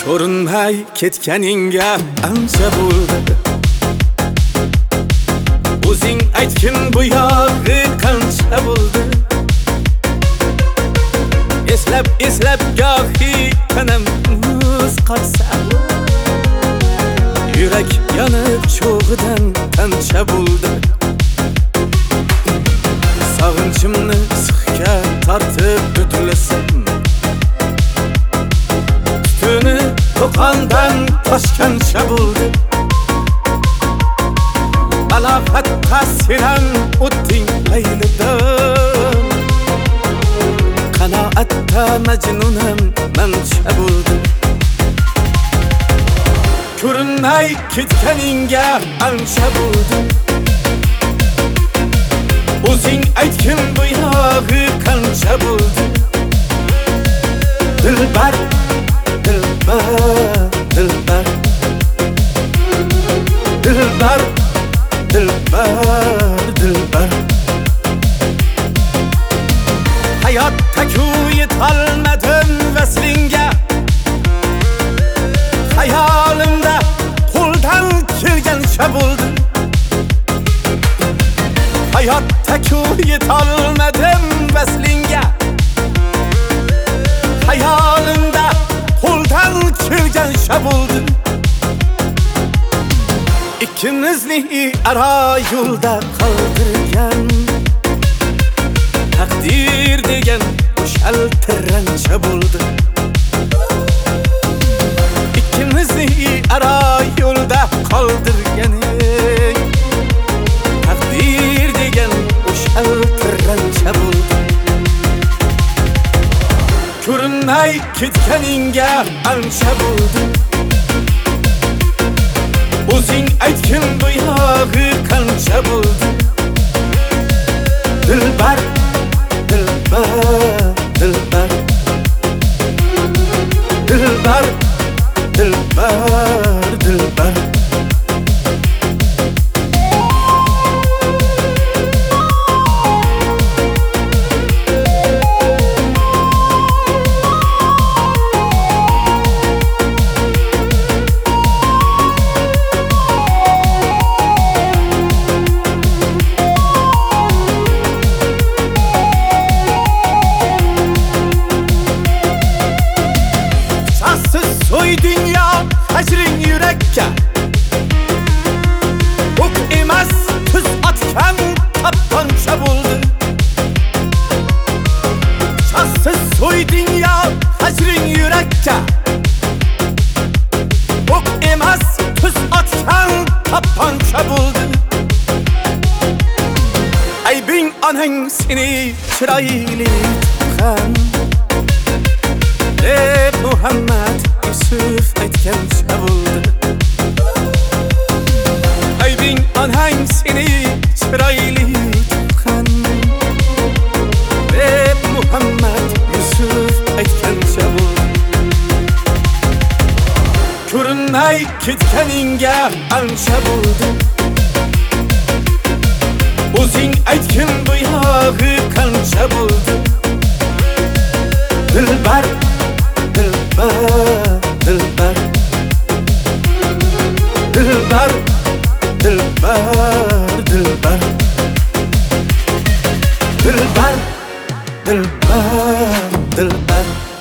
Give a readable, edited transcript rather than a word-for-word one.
ko'rinmay ketganingga ancha bo'ldi. O'zing aytgin bu yog'i qancha bo'ldi. Eslab gohi tanam muz qolsa, yurak yonib cho'g'idan qancha bo'ldi. Sog'inchimni sixga tortib o'tlasam, tutuni to'qondan toshgancha bo'ldi. Aloqatga senam o'tding laylidan, qanoatda majnunam mancha bo'ldi. Ko'rinmay ketganingga ancha bo'ldi. O'zing aytgin bu yog'i qancha bo'ldi. Dilbar, dilbar, dilbar, dilbar, dilbar, dilbar. Hayotda-ku yetolmadim vaslinga, hayolimda qo'ldan kelgancha bo'ldi. Hayotda-ku yetolmadim vaslinga, hayolimda qo'ldan kelgancha bo'ldi. İkimizni ara yo'lda qoldirgan taqdir degan o'shaltirancha bo'ldi. İkimizni ara yo'lda qoldirgan taqdir degan o'shaltirancha bo'ldi. Ko'rinmay ketganingga ancha bo'ldi. O'zing aytgin bu yog'i qancha bo'ldi. Dilbar, dilbar, dilbar, dilbar, dilbar, dilbar. So'yding ya hajring yurakka, o'q emas tuz otgan tappancha bo'ldi. Shasiz so'yding ya hajring yurakka, o'q emas tuz otgan tappancha bo'ldi. Aybing onang seni chiroyli tuqqan, deb Muhammad Yusuf aytgancha bo'ldi. Aybing onang seni chiroyli tuqqan, deb Muhammad Yusuf aytgancha bo'ldi. Ko'rinmay ketganingga ancha bo'ldi. O'zing aytgin bu yog'i qancha bo'ldi. Dilbar, dilbar, dilbar, dilbar, dilbar, dilbar, dilbar, dilbar, dilbar.